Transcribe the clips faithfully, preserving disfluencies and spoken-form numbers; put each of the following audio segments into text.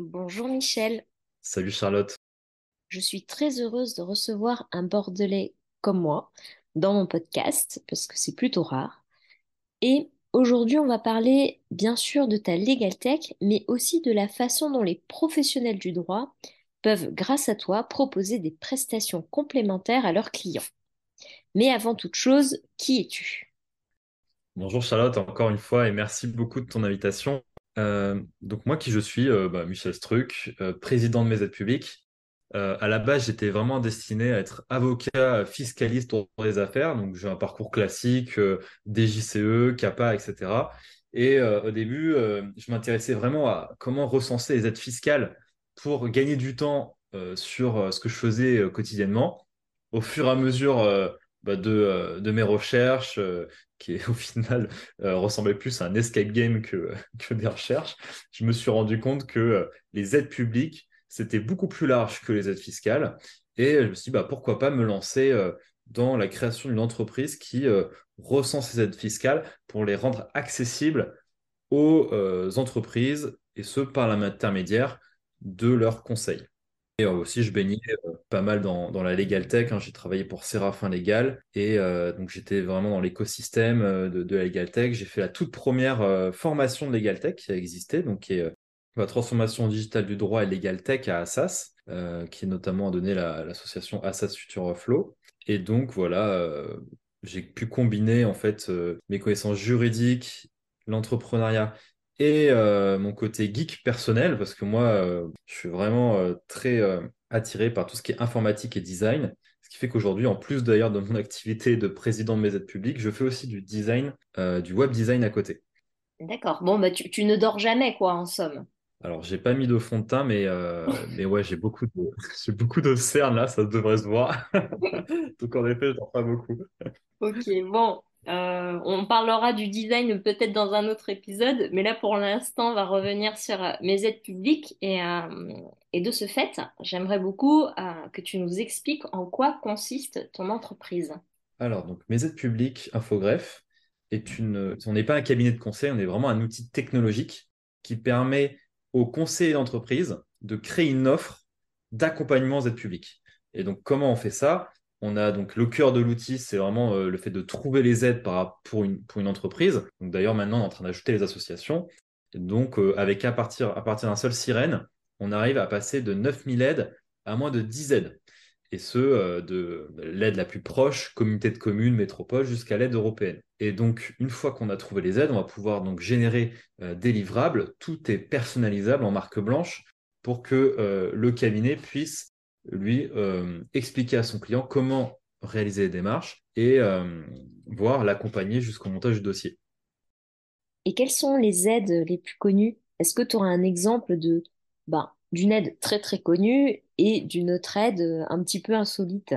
Bonjour Michel, Salut Charlotte. je suis très heureuse de recevoir un Bordelais comme moi dans mon podcast parce que c'est plutôt rare. Et aujourd'hui, on va parler bien sûr de ta Legal Tech, mais aussi de la façon dont les professionnels du droit peuvent, grâce à toi, proposer des prestations complémentaires à leurs clients. Mais avant toute chose, qui es-tu? Bonjour Charlotte, encore une fois, et merci beaucoup de ton invitation. Euh, donc moi qui je suis, euh, bah, Michel Struck, euh, président de mes aides publiques. Euh, à la base, j'étais vraiment destiné à être avocat fiscaliste pour les affaires. Donc j'ai un parcours classique, euh, D J C E, CAPA, et cetera. Et euh, au début, euh, je m'intéressais vraiment à comment recenser les aides fiscales pour gagner du temps euh, sur euh, ce que je faisais euh, quotidiennement. Au fur et à mesure euh, bah, de, euh, de mes recherches, euh, qui au final euh, ressemblait plus à un escape game que, que des recherches, je me suis rendu compte que euh, les aides publiques, c'était beaucoup plus large que les aides fiscales. Et je me suis dit, bah, pourquoi pas me lancer euh, dans la création d'une entreprise qui euh, recense ces aides fiscales pour les rendre accessibles aux euh, entreprises, et ce, par l'intermédiaire de leurs conseils. Et euh, aussi, je baignais euh, pas mal dans, dans la legal tech, hein. J'ai travaillé pour Séraphin Légal et euh, donc j'étais vraiment dans l'écosystème euh, de, de la legal tech. J'ai fait la toute première euh, formation de legal tech qui a existé, donc qui est euh, la transformation digitale du droit et legal tech à Assas, euh, qui notamment a donné la- l'association Assas Future Flow. Et donc voilà, euh, j'ai pu combiner en fait euh, mes connaissances juridiques, l'entrepreneuriat et euh, mon côté geek personnel, parce que moi, euh, je suis vraiment euh, très euh, attiré par tout ce qui est informatique et design. Ce qui fait qu'aujourd'hui, en plus d'ailleurs de mon activité de président de mes aides publiques, je fais aussi du design, euh, du web design à côté. D'accord, bon, bah, tu, tu ne dors jamais, quoi, en somme. Alors, j'ai pas mis de fond de teint, mais, euh, mais ouais, j'ai beaucoup de, j'ai beaucoup de cernes là, ça devrait se voir. Donc, en effet, je dors pas beaucoup. Ok, bon, euh, on parlera du design peut-être dans un autre épisode, mais là pour l'instant, on va revenir sur euh, mes aides publiques et, euh, et de ce fait, j'aimerais beaucoup euh, que tu nous expliques en quoi consiste ton entreprise. Alors, donc, mes aides publiques, Infogreffe, est une, on n'est pas un cabinet de conseil, on est vraiment un outil technologique qui permet aux conseillers d'entreprise de créer une offre d'accompagnement aux aides publiques. Et donc, comment on fait ça? On a donc le cœur de l'outil, c'est vraiment euh, le fait de trouver les aides par, pour une, pour une entreprise. Donc, d'ailleurs, maintenant, on est en train d'ajouter les associations. Et donc, euh, avec à partir, à partir d'un seul sirène, on arrive à passer de neuf mille aides à moins de dix aides, et ce, euh, de l'aide la plus proche, communauté de communes, métropole, jusqu'à l'aide européenne. Et donc, une fois qu'on a trouvé les aides, on va pouvoir donc générer euh, des livrables. Tout est personnalisable en marque blanche pour que euh, le cabinet puisse lui euh, expliquer à son client comment réaliser les démarches et euh, voir l'accompagner jusqu'au montage du dossier. Et quelles sont les aides les plus connues? Est-ce que tu auras un exemple de, ben, d'une aide très très connue et d'une autre aide euh, un petit peu insolite?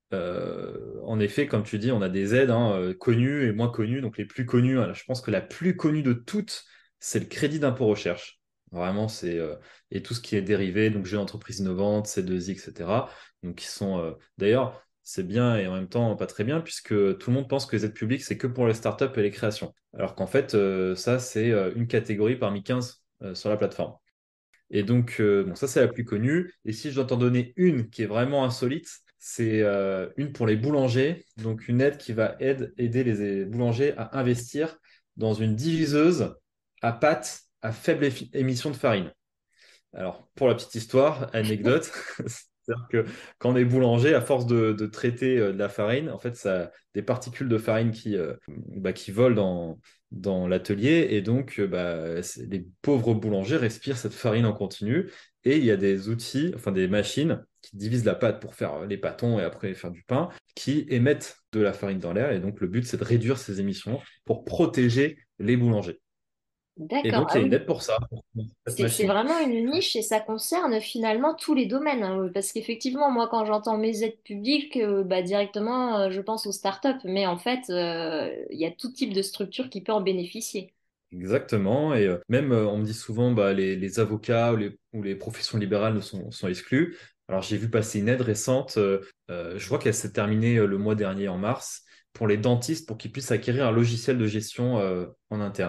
Euh, en effet, comme tu dis, on a des aides hein, euh, connues et moins connues. Donc les plus connues, alors, je pense que la plus connue de toutes, c'est le crédit d'impôt recherche. Vraiment, c'est euh, et tout ce qui est dérivé, donc jeunes entreprises innovantes, C deux I, et cetera. Donc qui sont euh, d'ailleurs, c'est bien et en même temps pas très bien puisque tout le monde pense que les aides publiques, c'est que pour les startups et les créations. Alors qu'en fait, euh, ça, c'est euh, une catégorie parmi quinze euh, sur la plateforme. Et donc, euh, bon, ça, c'est la plus connue. Et si je dois t'en donner une qui est vraiment insolite, c'est euh, une pour les boulangers. Donc, une aide qui va aide- aider les boulangers à investir dans une diviseuse à pâte à faible effi- émission de farine. Alors, pour la petite histoire, anecdote, c'est-à-dire que quand on est boulanger, à force de, de traiter euh, de la farine, en fait, ça a des particules de farine qui, euh, bah, qui volent dans, dans l'atelier et donc euh, bah, c'est- les pauvres boulangers respirent cette farine en continu et il y a des outils, enfin des machines qui divisent la pâte pour faire les pâtons et après faire du pain, qui émettent de la farine dans l'air et donc le but, c'est de réduire ces émissions pour protéger les boulangers. Et D'accord, donc, il ah y a une oui. aide pour ça, pour cette C'est c'est machine. vraiment une niche et ça concerne finalement tous les domaines, hein, parce qu'effectivement, moi, quand j'entends mes aides publiques, euh, bah, directement, euh, je pense aux startups, mais en fait, euh, il y a tout type de structure qui peut en bénéficier. Exactement. Et euh, même, euh, on me dit souvent, bah, les, les avocats ou les, ou les professions libérales sont, sont exclus. Alors, j'ai vu passer une aide récente, euh, euh, je vois qu'elle s'est terminée euh, le mois dernier, en mars, pour les dentistes, pour qu'ils puissent acquérir un logiciel de gestion euh, en interne.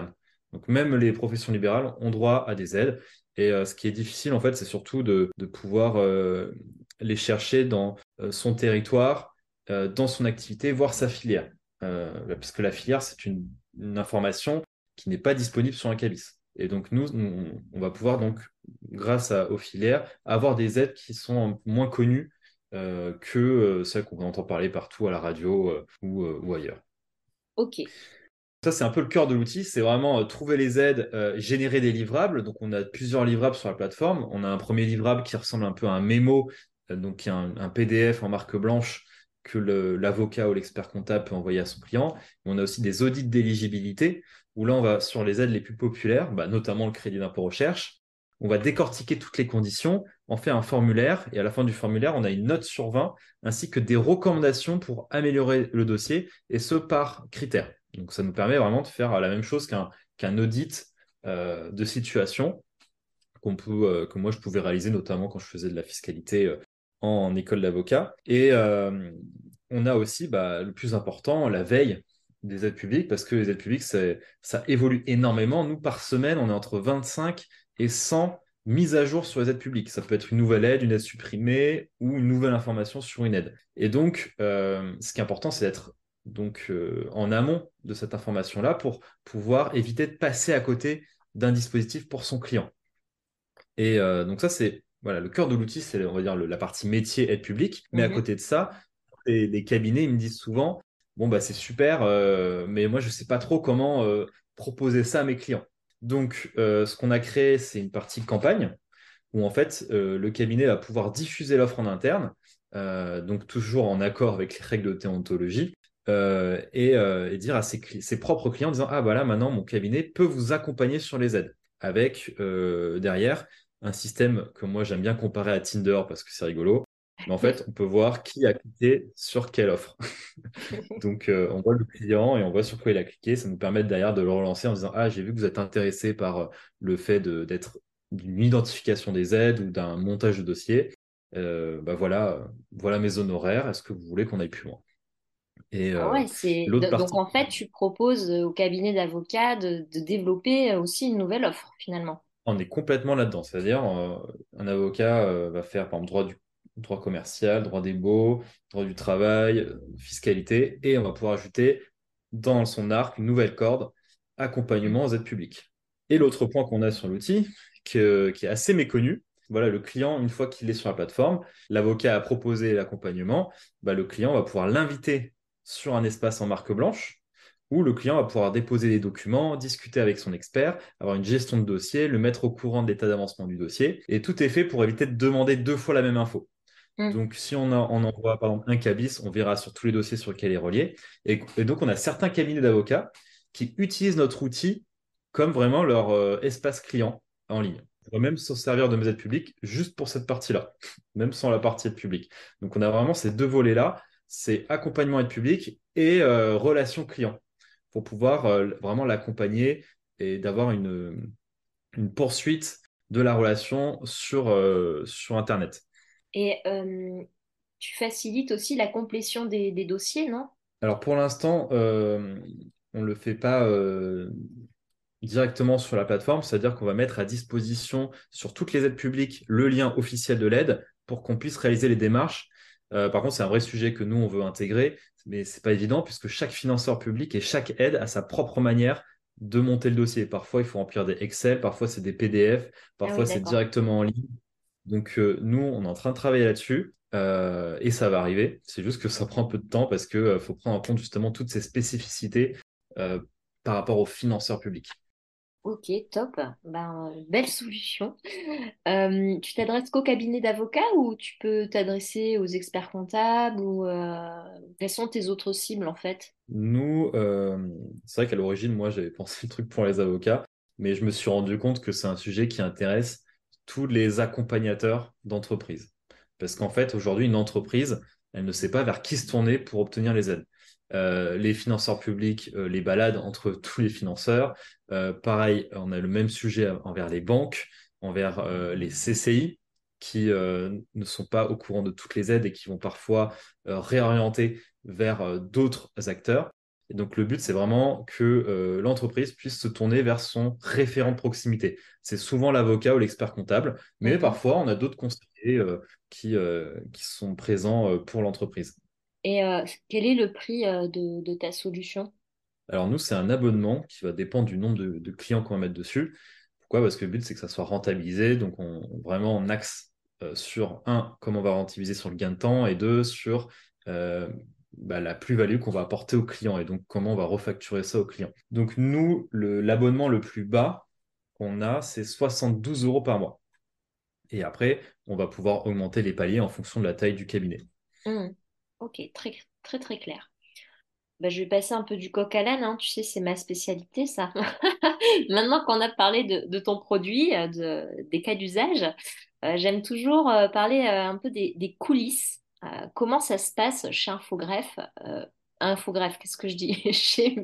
Donc même les professions libérales ont droit à des aides. Et euh, ce qui est difficile, en fait, c'est surtout de, de pouvoir euh, les chercher dans euh, son territoire, euh, dans son activité, voire sa filière. Euh, parce que la filière, c'est une, une information qui n'est pas disponible sur un cabis. Et donc nous, on, on va pouvoir donc, grâce à- aux filières, avoir des aides qui sont moins connues euh, que euh, celles qu'on entend parler partout à la radio euh, ou, euh, ou ailleurs. Ok. Ça, c'est un peu le cœur de l'outil, c'est vraiment euh, trouver les aides, euh, générer des livrables. Donc, on a plusieurs livrables sur la plateforme. On a un premier livrable qui ressemble un peu à un mémo, euh, donc qui est un, un P D F en marque blanche que le- l'avocat ou l'expert comptable peut envoyer à son client. On a aussi des audits d'éligibilité, où là, on va sur les aides les plus populaires, bah, notamment le crédit d'impôt recherche. On va décortiquer toutes les conditions, on fait un formulaire, et à la fin du formulaire, on a une note sur vingt, ainsi que des recommandations pour améliorer le dossier, et ce par critères. Donc, ça nous permet vraiment de faire la même chose qu'un qu'un audit euh, de situation qu'on peut, euh, que moi je pouvais réaliser notamment quand je faisais de la fiscalité euh, en, en école d'avocat. Et euh, on a aussi bah, le plus important, la veille des aides publiques, parce que les aides publiques, c'est- ça évolue énormément. Nous, par semaine, on est entre vingt-cinq et cent mises à jour sur les aides publiques. Ça peut être une nouvelle aide, une aide supprimée ou une nouvelle information sur une aide. Et donc, euh, ce qui est important, c'est d'être donc euh, en amont de cette information-là pour pouvoir éviter de passer à côté d'un dispositif pour son client. Et euh, donc ça, c'est voilà, le cœur de l'outil, c'est on va dire le- la partie métier aide publique. Mais à Mhm. côté de ça, les, les cabinets, ils me disent souvent, bon bah c'est super, euh, mais moi je sais pas trop comment euh, proposer ça à mes clients. Donc euh, ce qu'on a créé, c'est une partie campagne où en fait euh, le cabinet va pouvoir diffuser l'offre en interne, euh, donc toujours en accord avec les règles de déontologie. euh, et, euh, et dire à ses, cli- ses propres clients en disant, ah voilà, maintenant mon cabinet peut vous accompagner sur les aides avec euh, derrière un système que moi j'aime bien comparer à Tinder parce que c'est rigolo. Mais en fait, on peut voir qui a cliqué sur quelle offre. Donc, euh, on voit le client et on voit sur quoi il a cliqué. Ça nous permet derrière de le relancer en disant, ah, j'ai vu que vous êtes intéressé par euh, le fait de- d'être d'une identification des aides ou d'un montage de dossier. Euh, bah voilà, euh, voilà mes honoraires. Est-ce que vous voulez qu'on aille plus loin? Et Ah euh, ouais, c'est l'autre do- donc partie, en fait, tu proposes euh, au cabinet d'avocats de, de développer euh, aussi une nouvelle offre finalement. on est complètement là-dedans. C'est-à-dire, euh, un avocat euh, va faire, par exemple, droit du droit commercial, droit des baux, droit du travail, euh, fiscalité, et on va pouvoir ajouter dans son arc une nouvelle corde, accompagnement aux aides publiques. Et l'autre point qu'on a sur l'outil, que- qui est assez méconnu, voilà, le client, une fois qu'il est sur la plateforme, l'avocat a proposé l'accompagnement, bah, le client va pouvoir l'inviter sur un espace en marque blanche où le client va pouvoir déposer des documents, discuter avec son expert, avoir une gestion de dossier, le mettre au courant de l'état d'avancement du dossier. Et tout est fait pour éviter de demander deux fois la même info. Mm. Donc, si on, a- on envoie par exemple un cabis, on verra sur tous les dossiers sur lesquels il est relié. Et, et donc, on a certains cabinets d'avocats qui utilisent notre outil comme vraiment leur euh, espace client en ligne. On pourrait même s'en servir de mes aides publiques juste pour cette partie-là, même sans la partie aide publique. Donc, on a vraiment ces deux volets-là, c'est accompagnement aide publique et euh, relation client pour pouvoir euh, vraiment l'accompagner et d'avoir une, une poursuite de la relation sur, euh, sur Internet. Et euh, tu facilites aussi la complétion des, des dossiers, non? Alors pour l'instant, euh, on ne le fait pas euh, directement sur la plateforme, c'est-à-dire qu'on va mettre à disposition sur toutes les aides publiques le lien officiel de l'aide pour qu'on puisse réaliser les démarches. Euh, par contre, c'est un vrai sujet que nous, on veut intégrer, mais c'est pas évident puisque chaque financeur public et chaque aide a sa propre manière de monter le dossier. Parfois, il faut remplir des Excel, parfois c'est des P D F, Ah oui, parfois c'est d'accord. directement en ligne. Donc, euh, nous, on est en train de travailler là-dessus euh, et ça va arriver. C'est juste que ça prend un peu de temps parce qu'il euh, faut prendre en compte justement toutes ces spécificités euh, par rapport aux financeurs publics. Ok, top. Ben, euh, belle solution. Euh, tu t'adresses qu'au cabinet d'avocats ou tu peux t'adresser aux experts comptables ou euh, quelles sont tes autres cibles en fait? Nous, euh, c'est vrai qu'à l'origine, moi, j'avais pensé le truc pour les avocats, mais je me suis rendu compte que c'est un sujet qui intéresse tous les accompagnateurs d'entreprises. Parce qu'en fait, aujourd'hui, une entreprise, elle ne sait pas vers qui se tourner pour obtenir les aides. Euh, les financeurs publics euh, les baladent entre tous les financeurs. Euh, pareil, on a le même sujet envers les banques, envers euh, les C C I, qui euh, ne sont pas au courant de toutes les aides et qui vont parfois euh, réorienter vers euh, d'autres acteurs. Et donc, le but, c'est vraiment que euh, l'entreprise puisse se tourner vers son référent de proximité. C'est souvent l'avocat ou l'expert comptable, mais Mhm. parfois, on a d'autres conseillers euh, qui, euh, qui sont présents euh, pour l'entreprise. Et euh, quel est le prix euh, de, de ta solution? Alors, nous, c'est un abonnement qui va dépendre du nombre de, de clients qu'on va mettre dessus. Pourquoi? Parce que le but, c'est que ça soit rentabilisé. Donc, on, vraiment, on axe euh, sur, un, comment on va rentabiliser sur le gain de temps, et deux, sur euh, bah, la plus-value qu'on va apporter au client, et donc comment on va refacturer ça au client. Donc, nous, le- l'abonnement le plus bas qu'on a, c'est soixante-douze euros par mois. Et après, on va pouvoir augmenter les paliers en fonction de la taille du cabinet. Mhm. Ok, très très très clair. Bah, je vais passer un peu du coq à l'âne, hein. Tu sais, c'est ma spécialité, ça. Maintenant qu'on a parlé de, de ton produit, euh, de, des cas d'usage, euh, j'aime toujours euh, parler euh, un peu des, des coulisses. Euh, comment ça se passe chez Infogreffe, euh, Infogreffe, qu'est-ce que je dis? Chez,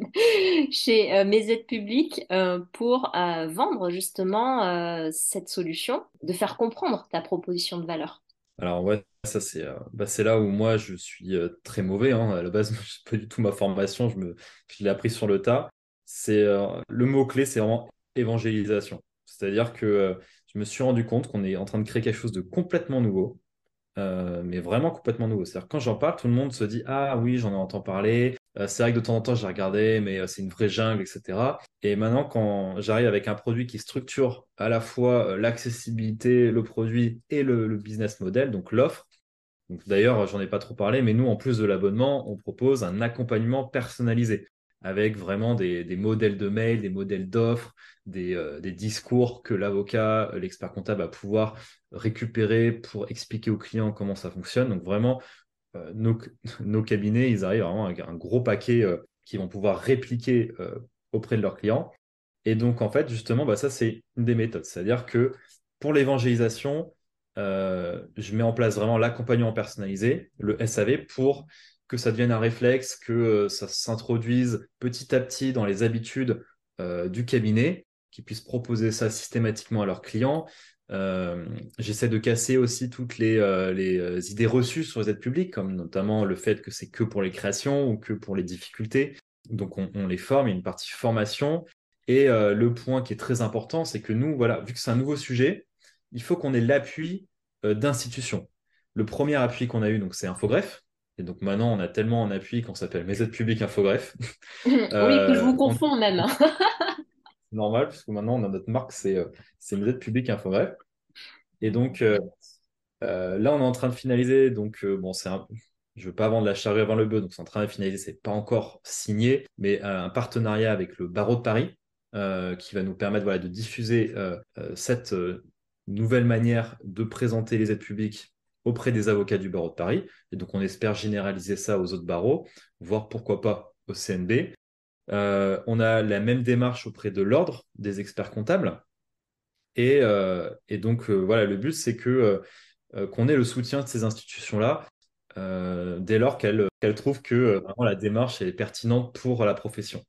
chez euh, mes aides publiques euh, pour euh, vendre justement euh, cette solution, de faire comprendre ta proposition de valeur. Alors ouais, ça c'est euh, bah, c'est là où moi je suis euh, très mauvais, hein. À la base, c'est pas du tout ma formation, je me, je l'ai appris sur le tas. C'est euh, le mot-clé, c'est vraiment évangélisation. C'est-à-dire que euh, je me suis rendu compte qu'on est en train de créer quelque chose de complètement nouveau, euh, mais vraiment complètement nouveau. C'est-à-dire que quand j'en parle, tout le monde se dit, ah oui, j'en ai entendu parler. Euh, c'est vrai que de temps en temps, j'ai regardé, mais euh, c'est une vraie jungle, et cetera. Et maintenant, quand j'arrive avec un produit qui structure à la fois euh, l'accessibilité, le produit et le, le business model, donc l'offre. Donc, d'ailleurs, j'en ai pas trop parlé, mais nous, en plus de l'abonnement, on propose un accompagnement personnalisé avec vraiment des, des modèles de mail, des modèles d'offres, des, euh, des discours que l'avocat, euh, l'expert comptable va pouvoir récupérer pour expliquer aux clients comment ça fonctionne. Donc vraiment, euh, nos, nos cabinets, ils arrivent vraiment avec un gros paquet euh, qu'ils vont pouvoir répliquer euh, auprès de leurs clients. Et donc, en fait, justement, bah, ça, c'est une des méthodes. C'est-à-dire que pour l'évangélisation, euh, je mets en place vraiment l'accompagnement personnalisé, le S A V, pour que ça devienne un réflexe, que euh, ça s'introduise petit à petit dans les habitudes euh, du cabinet, qu'ils puissent proposer ça systématiquement à leurs clients. Euh, J'essaie de casser aussi toutes les, euh, les euh, idées reçues sur les aides publiques, comme notamment le fait que c'est que pour les créations ou que pour les difficultés. Donc, on, on les forme, il y a une partie formation. Et euh, le point qui est très important, c'est que nous, voilà, vu que c'est un nouveau sujet, il faut qu'on ait l'appui euh, d'institutions. Le premier appui qu'on a eu, donc, c'est Infogreffe. Et donc maintenant, on a tellement en appui qu'on s'appelle Mes aides publiques Infogreffe. Oui, que je vous Euh, on- confonds même. C'est normal, puisque maintenant, on a notre marque, c'est euh, c'est Mes aides publiques Infogreffe. Et donc, euh, euh, là, on est en train de finaliser. Donc, euh, bon, c'est un... je ne veux pas vendre la charrue avant le bœuf, donc c'est en train de finaliser. C'est pas encore signé, mais euh, un partenariat avec le barreau de Paris euh, qui va nous permettre voilà, de diffuser euh, euh, cette euh, nouvelle manière de présenter les aides publiques auprès des avocats du barreau de Paris. Et donc, on espère généraliser ça aux autres barreaux, voire pourquoi pas au C N B. Euh, on a la même démarche auprès de l'ordre des experts comptables. Et, euh, et donc, euh, voilà, le but, c'est que euh, euh, qu'on ait le soutien de ces institutions-là euh, dès lors qu'elles qu'elles trouvent que euh, vraiment, la démarche est pertinente pour la profession.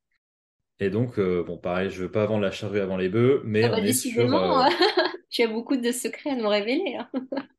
Et donc, euh, bon, pareil, je ne veux pas vendre la charrue avant les bœufs, mais Ah bah on est sur... décidément, euh, tu as beaucoup de secrets à nous révéler, hein.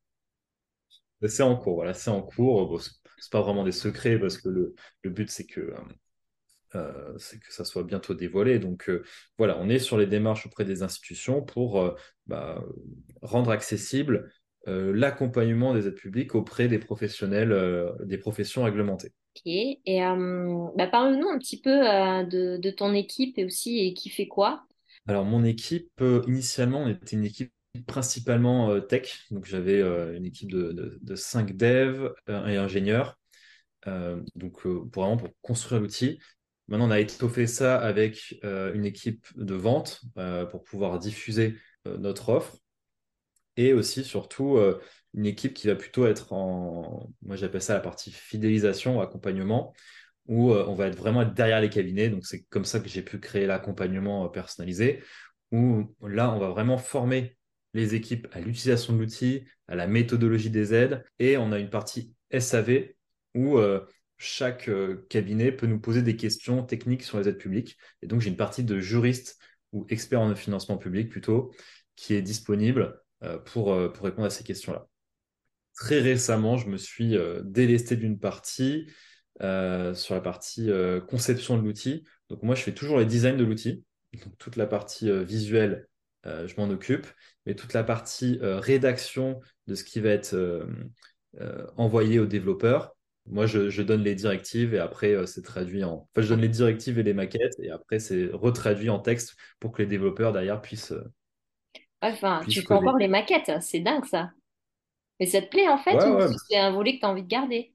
c'est en cours, voilà, c'est en cours. Bon, c'est c'est pas vraiment des secrets parce que le, le but, c'est que, euh, c'est que ça soit bientôt dévoilé. Donc, euh, voilà, on est sur les démarches auprès des institutions pour euh, bah, rendre accessible euh, l'accompagnement des aides publiques auprès des professionnels, euh, des professions réglementées. Ok. Et euh, bah, parle-nous un petit peu euh, de, de ton équipe et aussi et qui fait quoi. Alors, mon équipe, euh, initialement, on était une équipe principalement euh, tech. Donc, j'avais euh, une équipe de, de, de cinq devs euh, et ingénieurs. Euh, donc, euh, pour vraiment pour construire l'outil. Maintenant, on a étoffé ça avec euh, une équipe de vente euh, pour pouvoir diffuser euh, notre offre. Et aussi, surtout, euh, une équipe qui va plutôt être en, moi j'appelle ça la partie fidélisation, accompagnement, où euh, on va être vraiment être derrière les cabinets. Donc, c'est comme ça que j'ai pu créer l'accompagnement euh, personnalisé, où là, on va vraiment former les équipes à l'utilisation de l'outil, à la méthodologie des aides, et on a une partie S A V où euh, chaque euh, cabinet peut nous poser des questions techniques sur les aides publiques. Et donc, j'ai une partie de juriste ou expert en financement public plutôt, qui est disponible euh, pour, euh, pour répondre à ces questions-là. Très récemment, je me suis euh, délesté d'une partie euh, sur la partie euh, conception de l'outil. Donc moi, je fais toujours les designs de l'outil. Donc toute la partie euh, visuelle, euh, je m'en occupe. Mais toute la partie euh, rédaction de ce qui va être euh, euh, envoyé aux développeurs, moi, je, je donne les directives et après, euh, c'est traduit en... Enfin, je donne les directives et les maquettes et après, c'est retraduit en texte pour que les développeurs derrière puissent, euh, Enfin, tu puissent fais encore coder. les maquettes, c'est dingue ça. Mais ça te plaît en fait Ouais, ou ouais, c'est un volet que tu as envie de garder?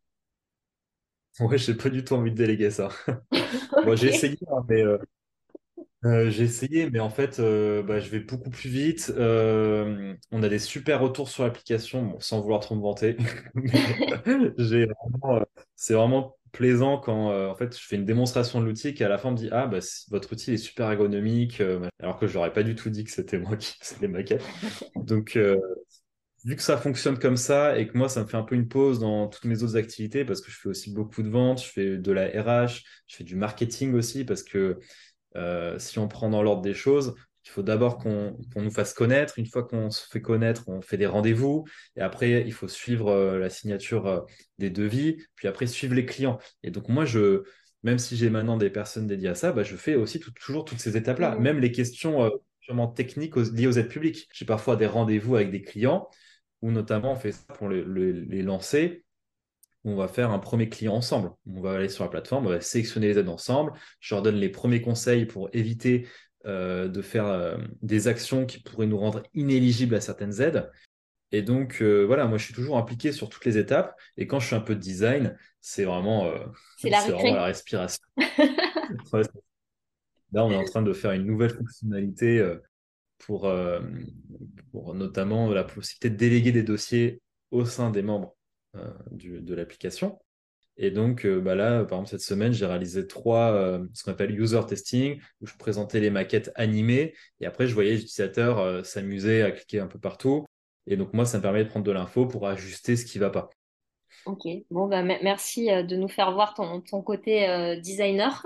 ouais, j'ai pas du tout envie de déléguer ça. Bon, j'ai Ok. essayé, hein, mais euh, Euh, j'ai essayé, mais en fait, euh, bah, je vais beaucoup plus vite. Euh, on a des super retours sur l'application, bon, sans vouloir trop me vanter, mais j'ai vraiment, euh, c'est vraiment plaisant quand euh, en fait, je fais une démonstration de l'outil et qu'à la fin, on me dit, ah, bah, c- votre outil est super ergonomique, euh, alors que je n'aurais pas du tout dit que c'était moi qui faisais les maquettes. Donc, euh, vu que ça fonctionne comme ça et que moi, ça me fait un peu une pause dans toutes mes autres activités parce que je fais aussi beaucoup de ventes, je fais de la R H, je fais du marketing aussi parce que euh, si on prend dans l'ordre des choses, il faut d'abord qu'on qu'on nous fasse connaître. Une fois qu'on se fait connaître, on fait des rendez-vous. Et après, il faut suivre euh, la signature euh, des devis. Puis après, suivre les clients. Et donc, moi, je, même si j'ai maintenant des personnes dédiées à ça, bah, je fais aussi tout- toujours toutes ces étapes-là. Mhm. Même les questions euh, purement techniques aux- liées aux aides publiques. J'ai parfois des rendez-vous avec des clients où notamment on fait ça pour le- le- les lancer. On va faire un premier client ensemble. On va aller sur la plateforme, on va sélectionner les aides ensemble. Je leur donne les premiers conseils pour éviter euh, de faire euh, des actions qui pourraient nous rendre inéligibles à certaines aides. Et donc, euh, voilà, moi, je suis toujours impliqué sur toutes les étapes. Et quand je fais un peu de design, c'est vraiment, euh, C'est la c'est vraiment la récré. respiration. Ouais, là, on est en train de faire une nouvelle fonctionnalité euh, pour, euh, pour notamment la possibilité de déléguer des dossiers au sein des membres euh, du- de l'application. Et donc, euh, bah là, par exemple, cette semaine, j'ai réalisé trois, euh, ce qu'on appelle user testing, où je présentais les maquettes animées. Et après, je voyais les utilisateurs euh, s'amuser à cliquer un peu partout. Et donc, moi, ça me permet de prendre de l'info pour ajuster ce qui ne va pas. Ok, bon bah me- merci euh, de nous faire voir ton, ton côté euh, designer,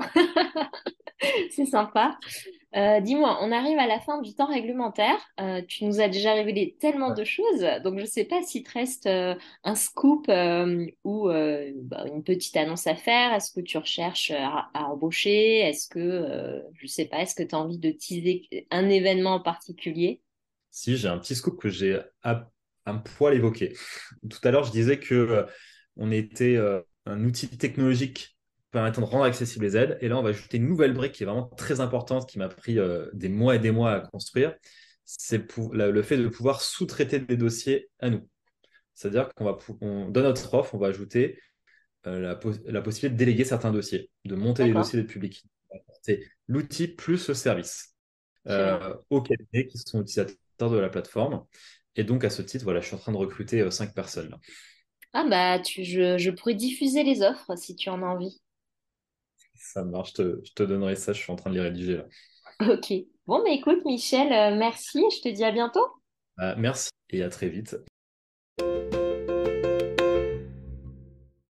c'est sympa. Euh, dis-moi, on arrive à la fin du temps réglementaire. Euh, tu nous as déjà révélé tellement de choses, donc je ne sais pas s'il te reste euh, un scoop euh, ou euh, bah, une petite annonce à faire. Est-ce que tu recherches à, à embaucher? Est-ce que, euh, je ne sais pas, est-ce que tu as envie de teaser un événement en particulier? Si j'ai un petit scoop que j'ai à, un poil évoqué. Tout à l'heure, je disais que euh, on était euh, un outil technologique permettant de rendre accessibles les aides. Et là, on va ajouter une nouvelle brique qui est vraiment très importante, qui m'a pris euh, des mois et des mois à construire. C'est pour, la- le fait de pouvoir sous-traiter des dossiers à nous. C'est-à-dire qu'on va, pou- on, dans notre offre, on va ajouter euh, la, pos- la possibilité de déléguer certains dossiers, de monter les D'accord, dossiers d'aide publique. C'est l'outil plus le service très bien. euh, aux cabinets qui sont utilisateurs de la plateforme. Et donc, à ce titre, voilà, je suis en train de recruter euh, cinq personnes là. Ah bah tu, je, je pourrais diffuser les offres si tu en as envie. Ça marche, je te, je te donnerai ça, je suis en train de les rédiger là. Ok. Bon, bah écoute, Michel, euh, merci. Je te dis à bientôt. Euh, merci et à très vite.